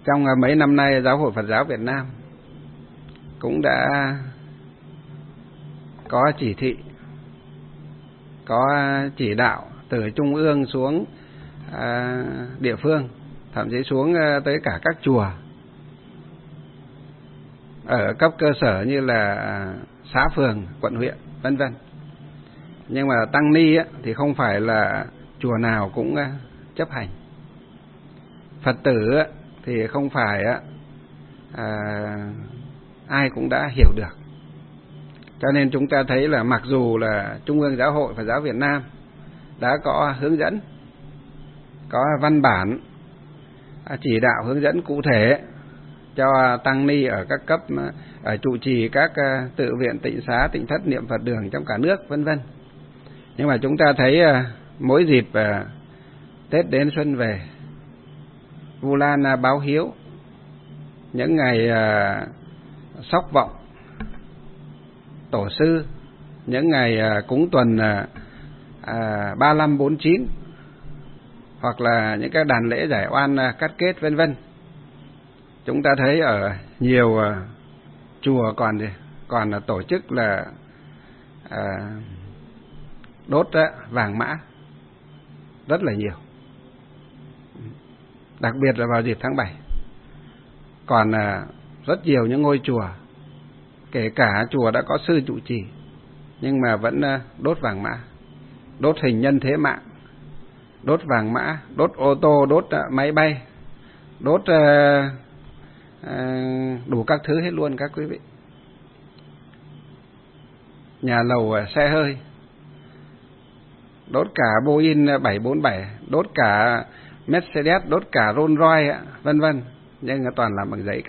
Trong mấy năm nay, Giáo hội Phật giáo Việt Nam cũng đã có chỉ thị, có chỉ đạo từ trung ương xuống địa phương, thậm chí xuống tới cả các chùa ở cấp cơ sở như là xã phường, quận huyện, vân vân. Nhưng mà tăng ni thì không phải là chùa nào cũng chấp hành. Phật tử thì không phải ai cũng đã hiểu được. Cho nên chúng ta thấy là mặc dù là Trung ương Giáo hội Phật giáo Việt Nam đã có hướng dẫn, có văn bản chỉ đạo hướng dẫn cụ thể cho tăng ni ở các cấp, ở trụ trì các tự viện, tịnh xá, tịnh thất, niệm Phật đường trong cả nước, vân vân. Nhưng mà chúng ta thấy mỗi dịp Tết đến xuân về, Vu Lan báo hiếu, những ngày sóc vọng tổ sư, những ngày cúng tuần 35, 49, hoặc là những cái đàn lễ giải oan cắt kết, vân vân. Chúng ta thấy ở nhiều chùa còn tổ chức là đốt vàng mã rất là nhiều, đặc biệt là vào dịp tháng 7. Còn rất nhiều những ngôi chùa, kể cả chùa đã có sư trụ trì, nhưng mà vẫn đốt vàng mã, đốt hình nhân thế mạng, đốt vàng mã, đốt ô tô, đốt máy bay, đốt đủ các thứ hết luôn các quý vị. Nhà lầu, xe hơi, đốt cả Boeing 747, đốt cả Mercedes, đốt cả Rolls Royce, vân vân, nhưng toàn làm bằng giấy cả.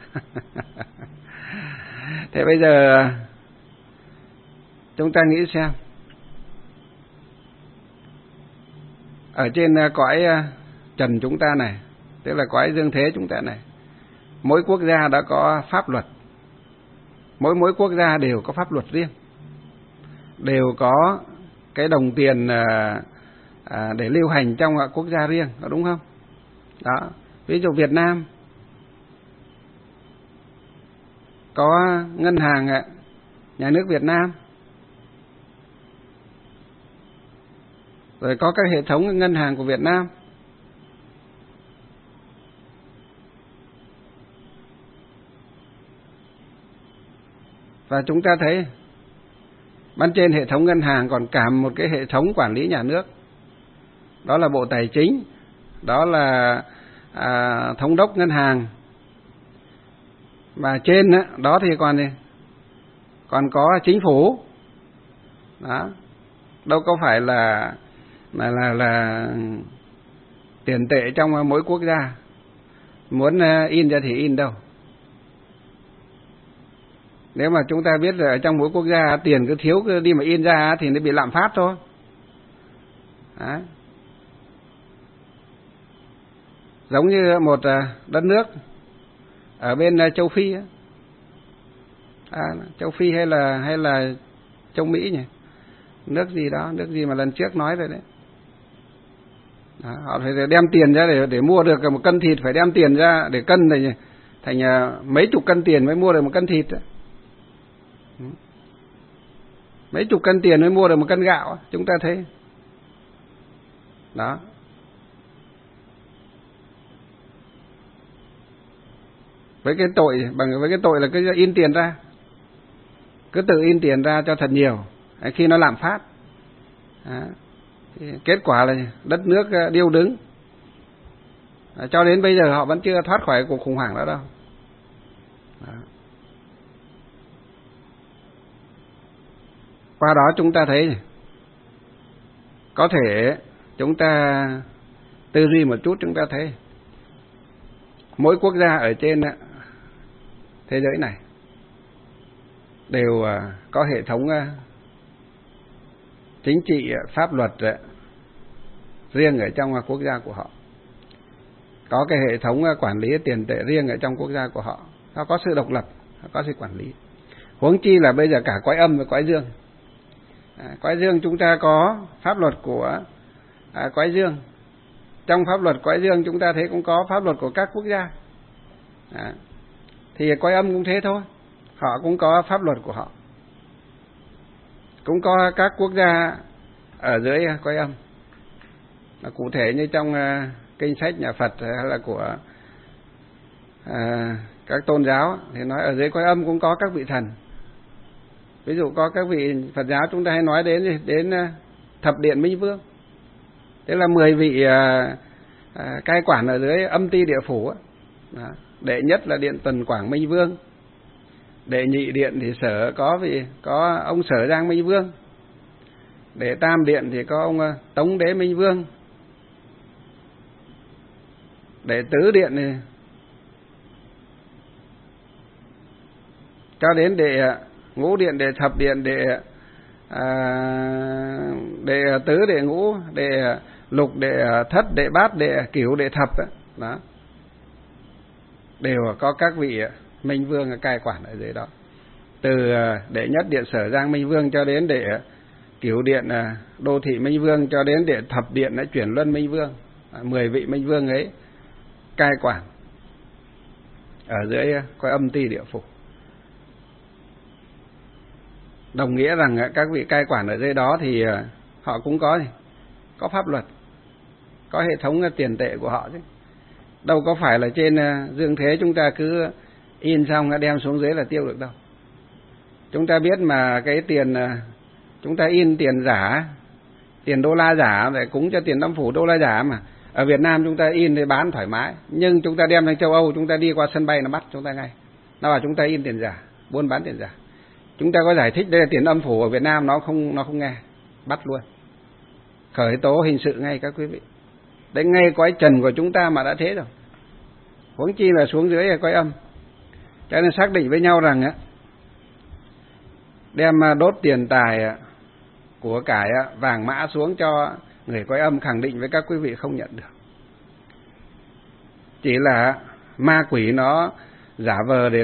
Thế bây giờ chúng ta nghĩ xem, ở trên cõi trần chúng ta này, tức là cõi dương thế chúng ta này, mỗi quốc gia đã có pháp luật, mỗi quốc gia đều có pháp luật riêng, đều có cái đồng tiền để lưu hành trong quốc gia riêng, có đúng không? Đó, ví dụ Việt Nam có ngân hàng nhà nước Việt Nam, rồi có các hệ thống ngân hàng của Việt Nam. Và chúng ta thấy bên trên hệ thống ngân hàng còn cả một cái hệ thống quản lý nhà nước, đó là Bộ Tài chính, đó là thống đốc ngân hàng. Và trên đó thì còn có chính phủ. Đó, đâu có phải là tiền tệ trong mỗi quốc gia muốn in ra thì in đâu. Nếu mà chúng ta biết là ở trong mỗi quốc gia tiền cứ thiếu cứ đi mà in ra thì nó bị lạm phát thôi. Đấy. Giống như một đất nước ở bên châu Phi, châu Phi hay là châu Mỹ nhỉ, nước gì mà lần trước nói rồi đấy. Đó, họ phải đem tiền ra để mua được một cân thịt, phải đem tiền ra để cân này thành mấy chục cân tiền mới mua được một cân thịt đó. Mấy chục cân tiền mới mua được một cân gạo, chúng ta thấy. Đó. Với cái tội là cứ in tiền ra, cứ tự in tiền ra cho thật nhiều, khi nó lạm phát. Đó. Kết quả là đất nước điêu đứng. Cho đến bây giờ họ vẫn chưa thoát khỏi cuộc khủng hoảng đó đâu. Đó. Qua đó chúng ta thấy, có thể chúng ta tư duy một chút, chúng ta thấy mỗi quốc gia ở trên thế giới này đều có hệ thống chính trị, pháp luật riêng ở trong quốc gia của họ, có cái hệ thống quản lý tiền tệ riêng ở trong quốc gia của họ. Nó có sự độc lập, nó có sự quản lý. Huống chi là bây giờ cả cõi âm và cõi dương. Cõi dương chúng ta có pháp luật của cõi dương. Trong pháp luật cõi dương chúng ta thấy cũng có pháp luật của các quốc gia. Đó. Thì Quái Âm cũng thế thôi, họ cũng có pháp luật của họ, cũng có các quốc gia ở dưới Quái Âm. Cụ thể như trong kinh sách nhà Phật hay là của các tôn giáo thì nói ở dưới Quái Âm cũng có các vị thần. Ví dụ có các vị Phật giáo chúng ta hay nói đến thập điện Minh Vương, tức là 10 vị cai quản ở dưới âm ti địa phủ. Đó. Đệ nhất là điện Tần Quảng Minh Vương, đệ nhị điện thì có ông Sở Giang Minh Vương, đệ tam điện thì có ông Tống Đế Minh Vương, đệ tứ điện thì cho đến đệ ngũ điện, đệ thập điện, đệ tứ, đệ ngũ, đệ lục, đệ thất, đệ bát, đệ cửu, đệ thập đó, đều có các vị Minh Vương cai quản ở dưới đó. Từ đệ nhất điện Sở Giang Minh Vương cho đến đệ cửu điện Đô Thị Minh Vương cho đến đệ thập điện Chuyển Luân Minh Vương, 10 vị Minh Vương ấy cai quản ở dưới Quái Âm ti địa phủ. Đồng nghĩa rằng các vị cai quản ở dưới đó thì họ cũng có pháp luật, có hệ thống tiền tệ của họ chứ. Đâu có phải là trên dương thế chúng ta cứ in xong đem xuống dưới là tiêu được đâu. Chúng ta biết mà cái tiền chúng ta in tiền giả, tiền đô la giả để cúng cho tiền âm phủ đô la giả mà. Ở Việt Nam chúng ta in thì bán thoải mái, nhưng chúng ta đem sang châu Âu, chúng ta đi qua sân bay nó bắt chúng ta ngay. Nó bảo chúng ta in tiền giả, buôn bán tiền giả. Chúng ta có giải thích đây là tiền âm phủ ở Việt Nam, nó không nghe, bắt luôn. Khởi tố hình sự ngay các quý vị. Đấy, ngay Quái Trần của chúng ta mà đã thế rồi, huống chi là xuống dưới Quái Âm. Cho nên xác định với nhau rằng đem đốt tiền tài của cải vàng mã xuống cho người Quái Âm, khẳng định với các quý vị không nhận được. Chỉ là ma quỷ nó giả vờ để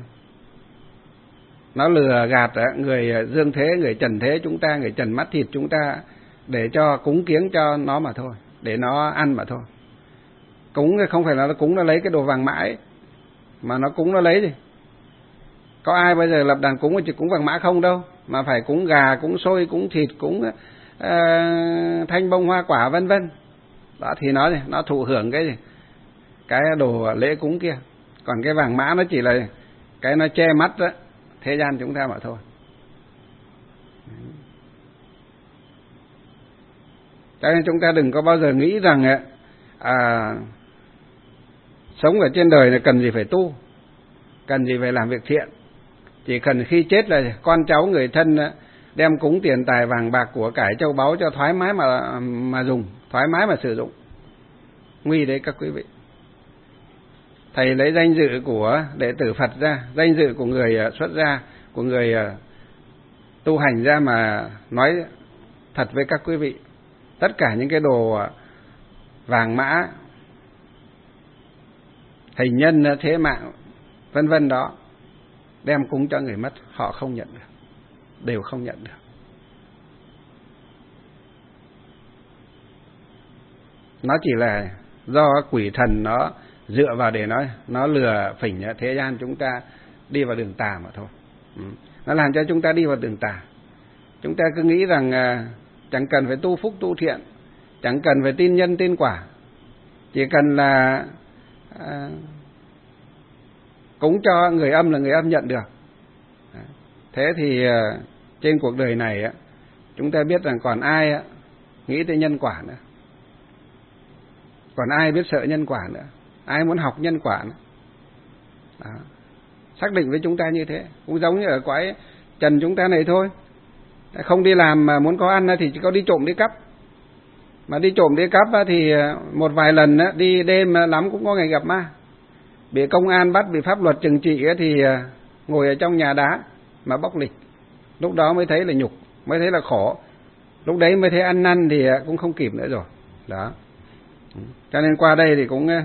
nó lừa gạt người dương thế, người trần thế chúng ta, người trần mắt thịt chúng ta, để cho cúng kiếng cho nó mà thôi, để nó ăn mà thôi. Cúng không phải là nó cúng nó lấy cái đồ vàng mã ấy, mà nó cúng nó lấy gì. Có ai bây giờ lập đàn cúng chỉ cúng vàng mã không đâu, mà phải cúng gà, cúng xôi, cúng thịt, cúng thanh bông hoa quả vân vân. Đó thì nó thụ hưởng cái đồ lễ cúng kia. Còn cái vàng mã nó chỉ là cái nó che mắt đó, thế gian chúng ta mà thôi. Cho nên chúng ta đừng có bao giờ nghĩ rằng sống ở trên đời này cần gì phải tu, cần gì phải làm việc thiện. Chỉ cần khi chết là con cháu người thân đem cúng tiền tài vàng bạc của cải châu báu cho thoải mái mà dùng, thoải mái mà sử dụng. Nguy đấy các quý vị. Thầy lấy danh dự của đệ tử Phật ra, danh dự của người xuất gia, của người tu hành ra mà nói thật với các quý vị. Tất cả những cái đồ vàng mã, hình nhân, thế mạng, vân vân đó, đem cúng cho người mất, họ không nhận được, đều không nhận được. Nó chỉ là do quỷ thần nó dựa vào để nó lừa phỉnh thế gian chúng ta đi vào đường tà mà thôi. Nó làm cho chúng ta đi vào đường tà. Chúng ta cứ nghĩ rằng chẳng cần phải tu phúc tu thiện, chẳng cần phải tin nhân tin quả, chỉ cần là cúng cho người âm là người âm nhận được. Thế thì trên cuộc đời này chúng ta biết rằng còn ai nghĩ tới nhân quả nữa, còn ai biết sợ nhân quả nữa, ai muốn học nhân quả nữa. Đó. Xác định với chúng ta như thế, cũng giống như ở Quái Trần chúng ta này thôi. Không đi làm mà muốn có ăn thì chỉ có đi trộm đi cắp. Mà đi trộm đi cắp thì một vài lần đi đêm lắm cũng có ngày gặp ma. Bị công an bắt, bị pháp luật trừng trị thì ngồi ở trong nhà đá mà bóc lịch. Lúc đó mới thấy là nhục, mới thấy là khổ. Lúc đấy mới thấy ăn năn thì cũng không kịp nữa rồi. Đó. Cho nên qua đây thì cũng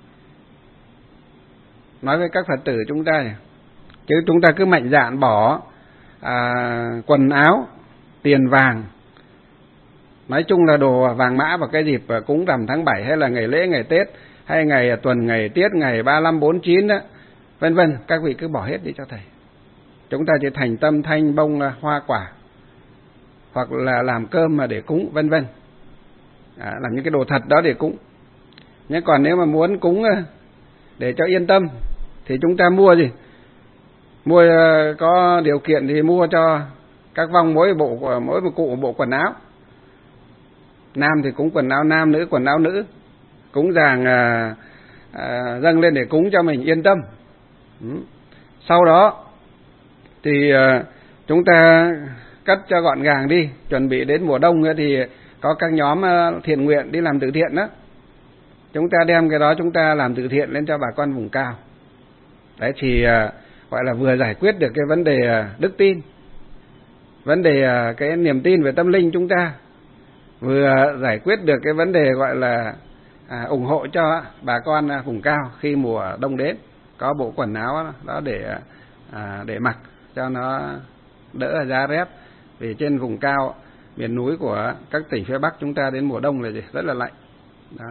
nói với các Phật tử chúng ta, chứ chúng ta cứ mạnh dạn bỏ quần áo, tiền vàng, nói chung là đồ vàng mã vào cái dịp cúng rằm tháng 7 hay là ngày lễ ngày Tết hay ngày tuần, ngày tiết, ngày 35, 49 đó, vân vân, các vị cứ bỏ hết đi cho thầy. Chúng ta chỉ thành tâm thanh bông hoa quả, hoặc là làm cơm mà để cúng, vân vân, làm những cái đồ thật đó để cúng. Nhưng còn nếu mà muốn cúng để cho yên tâm thì chúng ta mua gì? Mua có điều kiện thì mua cho các vong mỗi một cụ bộ quần áo. Nam thì cúng quần áo nam, nữ quần áo nữ, cúng dường dâng lên để cúng cho mình yên tâm. Sau đó thì chúng ta cất cho gọn gàng đi, chuẩn bị đến mùa đông thì có các nhóm thiện nguyện đi làm từ thiện đó. Chúng ta đem cái đó chúng ta làm từ thiện lên cho bà con vùng cao. Đấy thì gọi là vừa giải quyết được cái vấn đề đức tin, vấn đề cái niềm tin về tâm linh chúng ta, vừa giải quyết được cái vấn đề gọi là ủng hộ cho bà con vùng cao khi mùa đông đến, có bộ quần áo đó để mặc cho nó đỡ giá rét. Vì trên vùng cao miền núi của các tỉnh phía Bắc chúng ta đến mùa đông là gì? Rất là lạnh đó.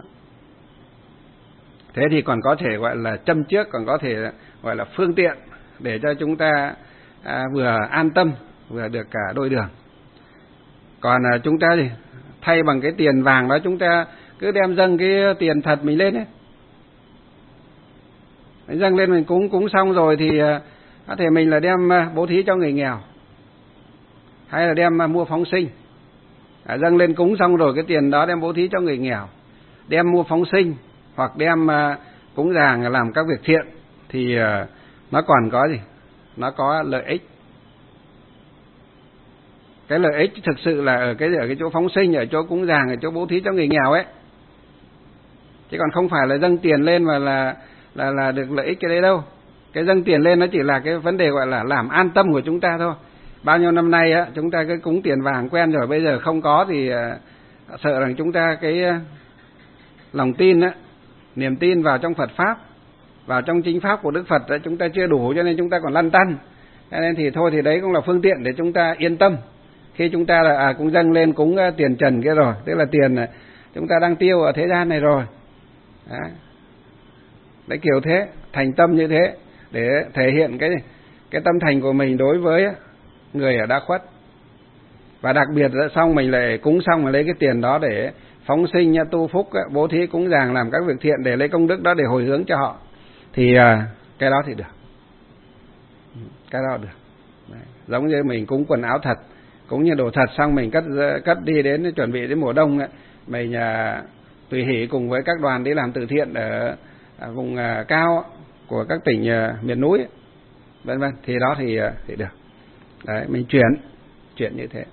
Thế thì còn có thể gọi là châm trước, còn có thể gọi là phương tiện để cho chúng ta vừa an tâm vừa được cả đôi đường. Còn chúng ta thì thay bằng cái tiền vàng đó, chúng ta cứ đem dâng cái tiền thật mình lên ấy, dâng lên mình cúng xong rồi thì có thể mình là đem bố thí cho người nghèo, hay là đem mua phóng sinh. Dâng lên cúng xong rồi cái tiền đó đem bố thí cho người nghèo, đem mua phóng sinh, hoặc đem cúng dường làm các việc thiện, thì nó còn có gì? Nó có lợi ích. Cái lợi ích thực sự là ở cái chỗ phóng sinh, ở chỗ cúng dường, ở chỗ bố thí cho người nghèo ấy, chứ còn không phải là dâng tiền lên mà là được lợi ích cái đấy đâu. Cái dâng tiền lên nó chỉ là cái vấn đề gọi là làm an tâm của chúng ta thôi. Bao nhiêu năm nay á, chúng ta cứ cúng tiền vàng quen rồi, bây giờ không có thì sợ rằng chúng ta cái lòng tin á, niềm tin vào trong Phật pháp, vào trong chính pháp của Đức Phật ấy, chúng ta chưa đủ, cho nên chúng ta còn lăn tăn. Cho nên thì thôi, thì đấy cũng là phương tiện để chúng ta yên tâm khi chúng ta là cũng dâng lên cúng tiền trần kia rồi, tức là tiền chúng ta đang tiêu ở thế gian này rồi. Đấy kiểu thế, thành tâm như thế để thể hiện cái tâm thành của mình đối với người ở đã khuất. Và đặc biệt là xong mình lại cúng xong mà lấy cái tiền đó để phóng sinh, tu phúc, bố thí cúng dường, làm các việc thiện để lấy công đức đó để hồi hướng cho họ, thì cái đó thì được, cái đó được. Đấy. Giống như mình cúng quần áo thật, cúng như đồ thật, xong mình cất đi đến chuẩn bị đến mùa đông ấy, mình tùy hỷ cùng với các đoàn đi làm từ thiện ở vùng cao của các tỉnh miền núi, vân vân, thì đó thì được. Đấy, mình chuyển như thế.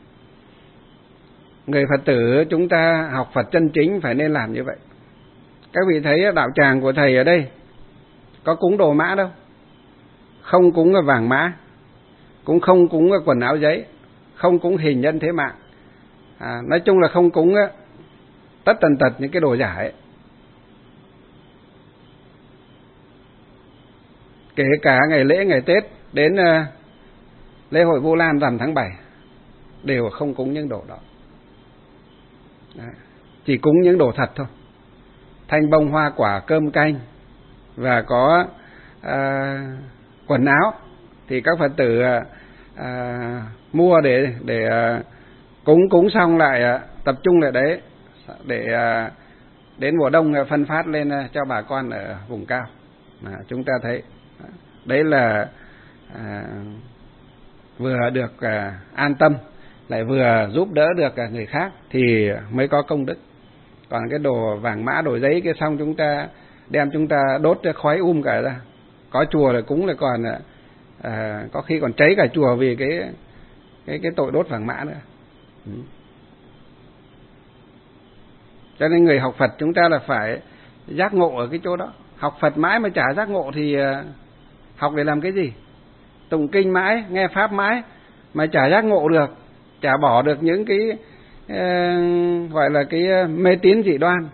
Người Phật tử chúng ta học Phật chân chính phải nên làm như vậy. Các vị thấy đạo tràng của thầy ở đây có cúng đồ mã đâu, không cúng vàng mã, cũng không cúng quần áo giấy, không cúng hình nhân thế mạng, nói chung là không cúng tất tần tật những cái đồ giả ấy. Kể cả ngày lễ, ngày Tết đến lễ hội Vu Lan rằm tháng 7 đều không cúng những đồ đó. Đấy. Chỉ cúng những đồ thật thôi, thanh bông hoa quả, cơm canh, và có quần áo thì các Phật tử mua để cúng xong lại tập trung lại đấy để đến mùa đông phân phát lên cho bà con ở vùng cao. Chúng ta thấy đấy là vừa được an tâm, lại vừa giúp đỡ được người khác thì mới có công đức. Còn cái đồ vàng mã, đồ giấy kia xong chúng ta đem chúng ta đốt khói cả ra. Có chùa là cúng là còn có khi còn cháy cả chùa vì cái tội đốt vàng mã nữa. Cho nên người học Phật chúng ta là phải giác ngộ ở cái chỗ đó. Học Phật mãi mà chả giác ngộ thì học để làm cái gì? Tụng kinh mãi, nghe pháp mãi mà chả giác ngộ được, chả bỏ được những cái gọi là cái mê tín dị đoan,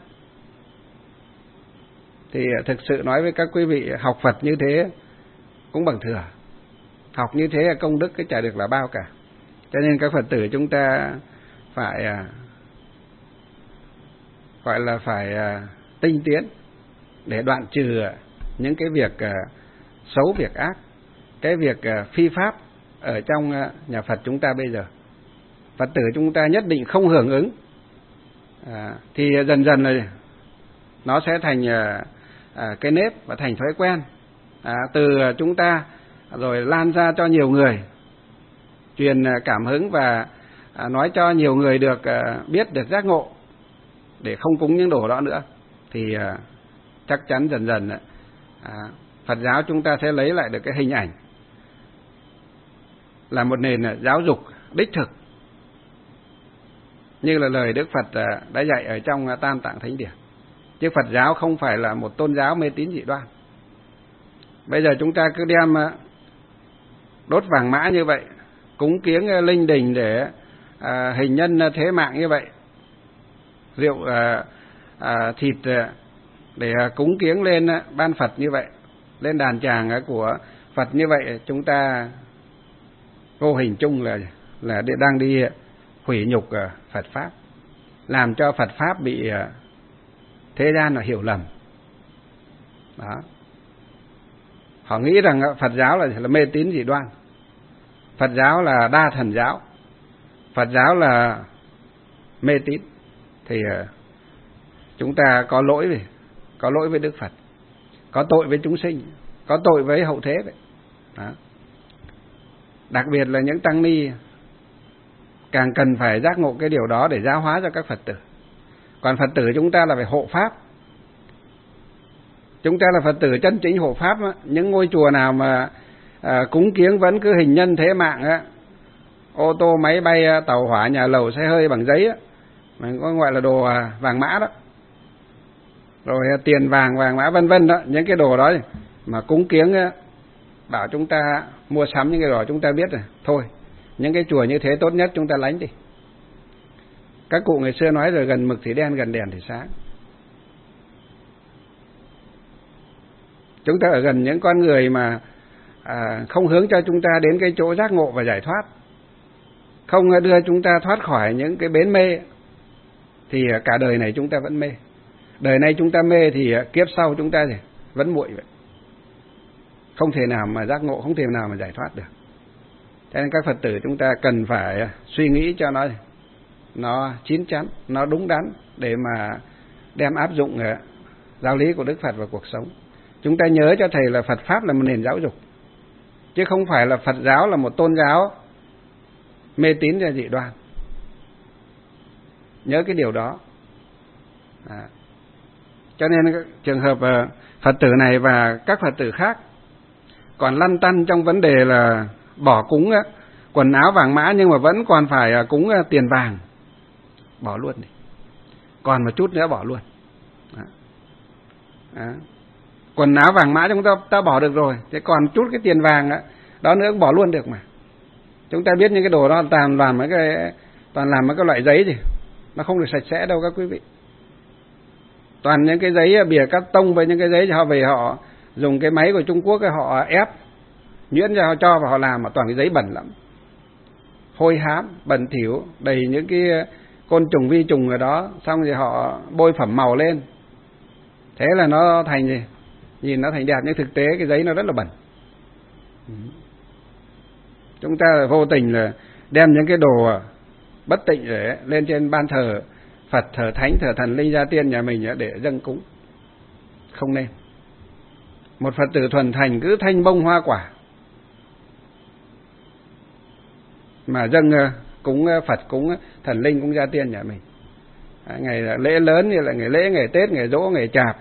thì thực sự nói với các quý vị, học Phật như thế cũng bằng thừa. Học như thế là công đức cái chả được là bao cả. Cho nên các Phật tử chúng ta phải gọi là phải tinh tiến để đoạn trừ những cái việc xấu, việc ác, cái việc phi pháp ở trong nhà Phật chúng ta bây giờ. Phật tử chúng ta nhất định không hưởng ứng, thì dần dần là nó sẽ thành cái nếp và thành thói quen, từ chúng ta rồi lan ra cho nhiều người, truyền cảm hứng và nói cho nhiều người được biết được giác ngộ để không cúng những đồ đó nữa, thì chắc chắn dần dần Phật giáo chúng ta sẽ lấy lại được cái hình ảnh là một nền giáo dục đích thực, như là lời Đức Phật đã dạy ở trong Tam Tạng Thánh Điển. Chứ Phật giáo không phải là một tôn giáo mê tín dị đoan. Bây giờ chúng ta cứ đem đốt vàng mã như vậy, cúng kiếng linh đình để hình nhân thế mạng như vậy, rượu thịt để cúng kiếng lên ban Phật như vậy, lên đàn tràng của Phật như vậy, chúng ta vô hình chung là đang đi hủy nhục Phật Pháp, làm cho Phật Pháp bị thế gian là hiểu lầm. Đó. Họ nghĩ rằng Phật giáo là mê tín dị đoan, Phật giáo là đa thần giáo, Phật giáo là mê tín, thì chúng ta có lỗi với Đức Phật, có tội với chúng sinh, có tội với hậu thế vậy. Đó. Đặc biệt là những tăng ni càng cần phải giác ngộ cái điều đó để giáo hóa cho các Phật tử. Còn Phật tử chúng ta là phải hộ Pháp. Chúng ta là Phật tử chân chính hộ Pháp. Những ngôi chùa nào mà cúng kiếng vẫn cứ hình nhân thế mạng, ô tô, máy bay, tàu hỏa, nhà lầu, xe hơi bằng giấy, mình có gọi là đồ vàng mã đó, rồi tiền vàng, vàng mã vân vân đó, những cái đồ đó mà cúng kiếng, bảo chúng ta mua sắm những cái đồ chúng ta biết rồi, thôi những cái chùa như thế tốt nhất chúng ta lánh đi. Các cụ ngày xưa nói rồi, gần mực thì đen, gần đèn thì sáng. Chúng ta ở gần những con người mà không hướng cho chúng ta đến cái chỗ giác ngộ và giải thoát, không đưa chúng ta thoát khỏi những cái bến mê, thì cả đời này chúng ta vẫn mê. Đời này chúng ta mê thì kiếp sau chúng ta vẫn muội vậy, không thể nào mà giác ngộ, không thể nào mà giải thoát được. Cho nên các Phật tử chúng ta cần phải suy nghĩ cho nó chín chắn, nó đúng đắn, để mà đem áp dụng giáo lý của Đức Phật vào cuộc sống. Chúng ta nhớ cho thầy là Phật Pháp là một nền giáo dục, chứ không phải là Phật giáo là một tôn giáo mê tín và dị đoan. Nhớ cái điều đó. Cho nên trường hợp Phật tử này và các Phật tử khác còn lăn tăn trong vấn đề là bỏ cúng quần áo vàng mã, nhưng mà vẫn còn phải cúng tiền vàng, bỏ luôn đi. Còn một chút nữa bỏ luôn. Quần áo vàng mã chúng ta bỏ được rồi, thế còn chút cái tiền vàng đó nữa cũng bỏ luôn được mà. Chúng ta biết những cái đồ đó toàn làm mấy cái loại giấy gì, nó không được sạch sẽ đâu các quý vị. Toàn những cái giấy bìa cắt tông với những cái giấy họ về họ dùng cái máy của Trung Quốc họ ép nhuyễn ra họ cho và họ làm, mà toàn cái giấy bẩn lắm, hôi hám, bẩn thỉu, đầy những cái côn trùng vi trùng ở đó, xong rồi họ bôi phẩm màu lên, thế là nó thành gì, nhìn nó thành đẹp, nhưng thực tế cái giấy nó rất là bẩn. Chúng ta vô tình là đem những cái đồ bất tịnh để lên trên ban thờ Phật, thờ Thánh, thờ Thần Linh Gia Tiên nhà mình để dâng cúng, không nên. Một Phật tử thuần thành cứ thanh bông hoa quả mà dâng cúng Phật, cúng Thần Linh, cúng Gia Tiên nhà mình. Ngày lễ lớn như là ngày lễ, ngày Tết, ngày Dỗ, ngày Chạp,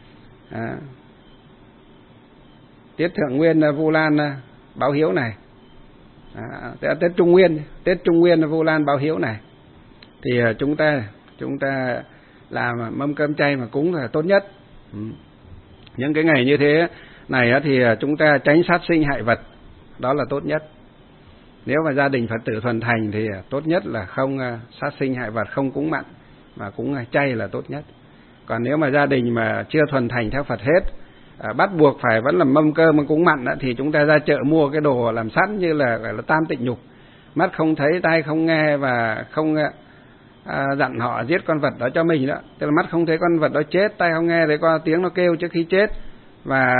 Tiết Thượng Nguyên, Vu Lan, Báo Hiếu này, Tết Trung Nguyên, Vu Lan, Báo Hiếu này, thì chúng ta làm mâm cơm chay mà cúng là tốt nhất. Những cái ngày như thế này thì chúng ta tránh sát sinh hại vật, đó là tốt nhất. Nếu mà gia đình Phật tử thuần thành thì tốt nhất là không sát sinh hại vật, không cúng mặn, mà cúng chay là tốt nhất. Còn nếu mà gia đình mà chưa thuần thành theo Phật hết, bắt buộc phải vẫn làm mâm cơm cúng mặn, thì chúng ta ra chợ mua cái đồ làm sẵn như là gọi là tam tịnh nhục, mắt không thấy, tai không nghe và không dặn họ giết con vật đó cho mình đó. Tức là mắt không thấy con vật đó chết, tai không nghe thấy qua tiếng nó kêu trước khi chết, và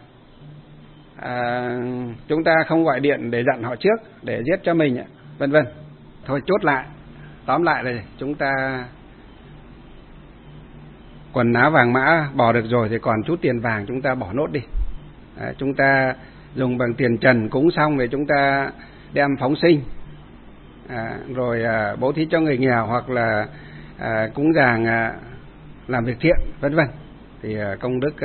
chúng ta không gọi điện để dặn họ trước để giết cho mình, vân vân. Thôi chốt lại, tóm lại là chúng ta quần áo vàng mã bỏ được rồi thì còn chút tiền vàng chúng ta bỏ nốt đi. Chúng ta dùng bằng tiền trần cúng xong rồi chúng ta đem phóng sinh, rồi bố thí cho người nghèo, hoặc là cúng dường làm việc thiện, vân vân. Thì công đức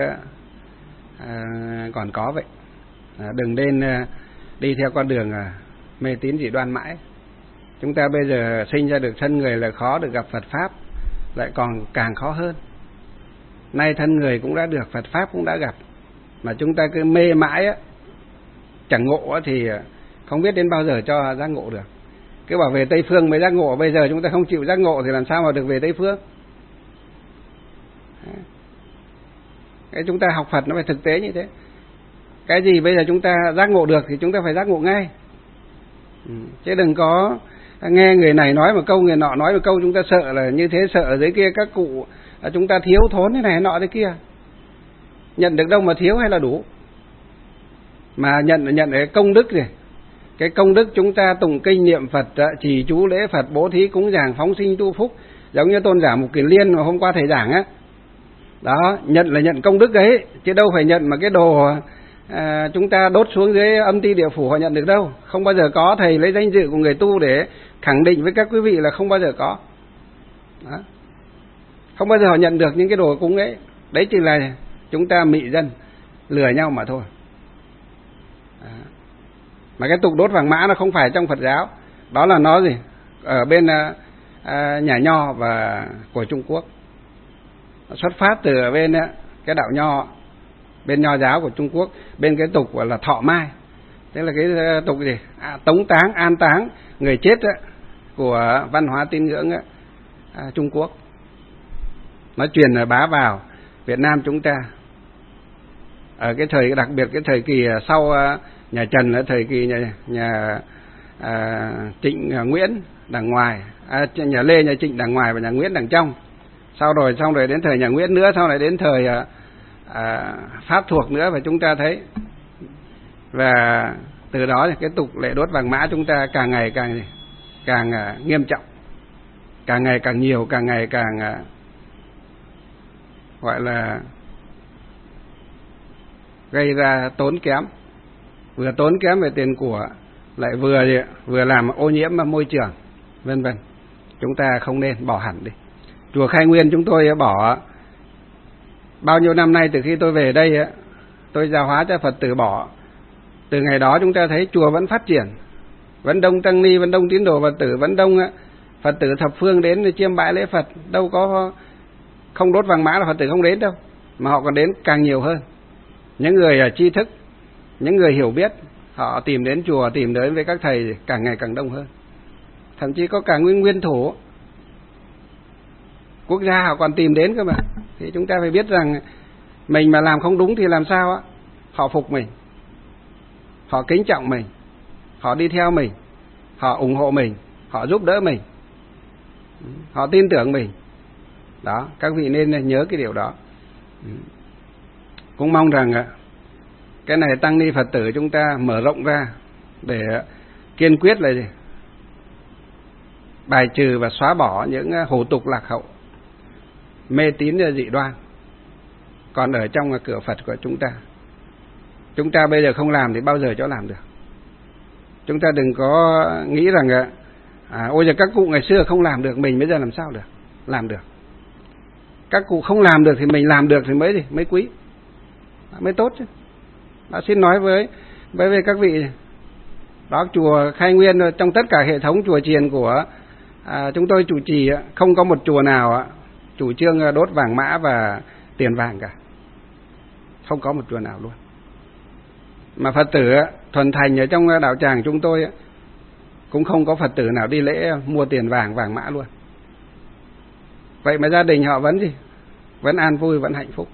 còn có vậy. Đừng nên đi theo con đường mê tín dị đoan mãi. Chúng ta bây giờ sinh ra được thân người là khó, được gặp Phật Pháp lại còn càng khó hơn. Nay thân người cũng đã được, Phật Pháp cũng đã gặp, mà chúng ta cứ mê mãi chẳng ngộ thì không biết đến bao giờ cho giác ngộ được. Cứ bảo về Tây Phương mới giác ngộ, bây giờ chúng ta không chịu giác ngộ thì làm sao mà được về Tây Phương? Cái chúng ta học Phật nó phải thực tế như thế. Cái gì bây giờ chúng ta giác ngộ được thì chúng ta phải giác ngộ ngay. Chứ đừng có nghe người này nói một câu, người nọ nói một câu, chúng ta sợ là như thế, sợ ở dưới kia các cụ chúng ta thiếu thốn thế này nọ thế kia. Nhận được đâu mà thiếu hay là đủ. Mà nhận cái công đức gì. Cái công đức chúng ta tụng kinh niệm Phật, trì chú lễ Phật, bố thí cúng dường, phóng sinh tu phúc, giống như tôn giả Mục Kiền Liên mà hôm qua thầy giảng á. Đó, nhận là nhận công đức ấy, chứ đâu phải nhận mà cái đồ chúng ta đốt xuống dưới âm ti địa phủ họ nhận được đâu. Không bao giờ có. Thầy lấy danh dự của người tu để khẳng định với các quý vị là không bao giờ có. Đó. Không bao giờ họ nhận được những cái đồ cúng ấy. Đấy chỉ là chúng ta mị dân lừa nhau mà thôi. Đó. Mà cái tục đốt vàng mã nó không phải trong Phật giáo. Đó là nó gì? Ở bên nhà Nho và của Trung Quốc. Nó xuất phát từ bên cái đạo Nho, bên Nho giáo của Trung Quốc, bên cái tục gọi là thọ mai. Tức là cái tục gì? Tống táng, an táng người chết của văn hóa tín ngưỡng Trung Quốc. Nó truyền bá vào Việt Nam chúng ta. Ở cái thời, đặc biệt cái thời kỳ sau nhà Trần, là thời kỳ nhà Trịnh Nguyễn đằng ngoài, nhà Lê, nhà Trịnh đằng ngoài và nhà Nguyễn đằng trong. Xong rồi đến thời nhà Nguyễn nữa, sau này đến thời Pháp thuộc nữa, và chúng ta thấy. Và từ đó thì cái tục lễ đốt vàng mã chúng ta càng ngày càng nghiêm trọng, càng ngày càng nhiều, càng ngày càng gọi là gây ra tốn kém, vừa tốn kém về tiền của, lại vừa làm ô nhiễm môi trường, vân vân. Chúng ta không nên, bỏ hẳn đi. Chùa Khai Nguyên chúng tôi bỏ bao nhiêu năm nay, từ khi tôi về đây tôi giáo hóa cho Phật tử bỏ. Từ ngày đó chúng ta thấy chùa vẫn phát triển, vẫn đông tăng ni, vẫn đông tín đồ Phật tử, vẫn đông Phật tử thập phương đến chiêm bái lễ Phật. Đâu có không đốt vàng mã là Phật tử không đến đâu, mà họ còn đến càng nhiều hơn. Những người tri thức, những người hiểu biết, họ tìm đến chùa, tìm đến với các thầy càng ngày càng đông hơn. Thậm chí có cả nguyên thủ quốc gia họ còn tìm đến cơ mà. Thì chúng ta phải biết rằng mình mà làm không đúng thì làm sao họ phục mình, họ kính trọng mình, họ đi theo mình, họ ủng hộ mình, họ giúp đỡ mình, họ tin tưởng mình. Đó, các vị nên nhớ cái điều đó. Cũng mong rằng cái này tăng ni Phật tử chúng ta mở rộng ra để kiên quyết là gì? Bài trừ và xóa bỏ những hủ tục lạc hậu, mê tín dị đoan còn ở trong cửa Phật của chúng ta. Chúng ta bây giờ không làm thì bao giờ cho làm được. Chúng ta đừng có nghĩ rằng ôi giờ các cụ ngày xưa không làm được, mình bây giờ làm sao được? Làm được. Các cụ không làm được thì mình làm được thì mới quý, mới tốt chứ. Đã xin nói với các vị đó, chùa Khai Nguyên trong tất cả hệ thống chùa chiền của chúng tôi chủ trì, không có một chùa nào chủ trương đốt vàng mã và tiền vàng cả, không có một chùa nào luôn. Mà Phật tử thuần thành ở trong đạo tràng chúng tôi cũng không có Phật tử nào đi lễ mua tiền vàng mã luôn. Vậy mà gia đình họ vẫn gì? Vẫn an vui, vẫn hạnh phúc,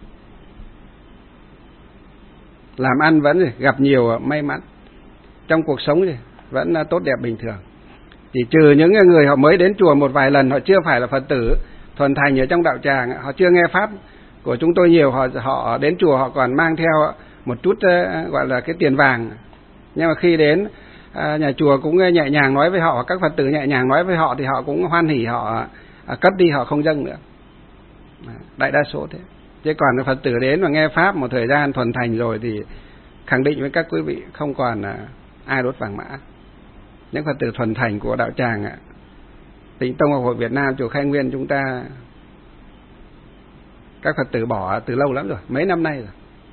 làm ăn vẫn gì? Gặp nhiều may mắn trong cuộc sống gì? Vẫn tốt đẹp bình thường. Chỉ trừ những người họ mới đến chùa một vài lần, họ chưa phải là Phật tử thuần thành ở trong đạo tràng, họ chưa nghe pháp của chúng tôi nhiều, họ đến chùa họ còn mang theo một chút gọi là cái tiền vàng. Nhưng mà khi đến nhà chùa cũng nhẹ nhàng nói với họ, các Phật tử nhẹ nhàng nói với họ thì họ cũng hoan hỉ, họ cất đi, họ không dâng nữa. Đại đa số thế. Chứ còn Phật tử đến và nghe pháp một thời gian thuần thành rồi thì khẳng định với các quý vị không còn ai đốt vàng mã. Những Phật tử thuần thành của đạo tràng Tịnh Tông Học Hội Việt Nam chùa Khai Nguyên chúng ta, các Phật tử bỏ từ lâu lắm rồi, mấy năm nay rồi.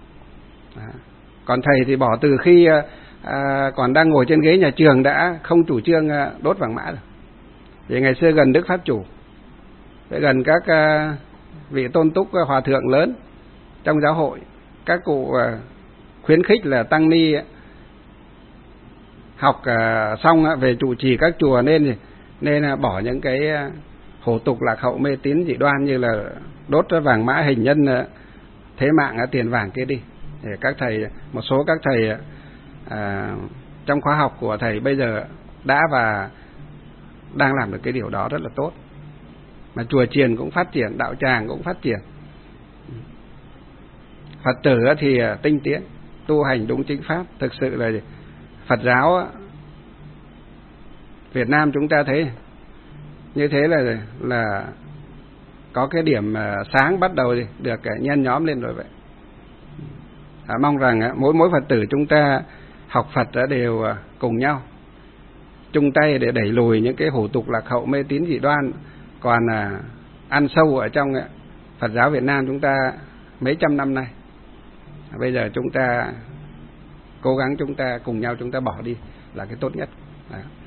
Còn thầy thì bỏ từ khi còn đang ngồi trên ghế nhà trường đã không chủ trương đốt vàng mã rồi. Thì ngày xưa gần Đức Pháp Chủ, gần các vị tôn túc hòa thượng lớn trong giáo hội, các cụ khuyến khích là tăng ni học xong về trụ trì các chùa nên bỏ những cái hủ tục lạc hậu mê tín dị đoan như là đốt vàng mã hình nhân thế mạng tiền vàng kia đi. Để các thầy, một số các thầy trong khóa học của thầy bây giờ đã và đang làm được cái điều đó rất là tốt. Mà chùa chiền cũng phát triển, đạo tràng cũng phát triển. Phật tử thì tinh tiến, tu hành đúng chính pháp. Thực sự là Phật giáo Việt Nam chúng ta thấy như thế là có cái điểm sáng bắt đầu được nhen nhóm lên rồi vậy. Mong rằng mỗi Phật tử chúng ta học Phật đều cùng nhau chung tay để đẩy lùi những cái hủ tục lạc hậu mê tín dị đoan còn ăn sâu ở trong Phật giáo Việt Nam chúng ta mấy trăm năm nay. Bây giờ chúng ta cố gắng, chúng ta cùng nhau chúng ta bỏ đi là cái tốt nhất. Đó.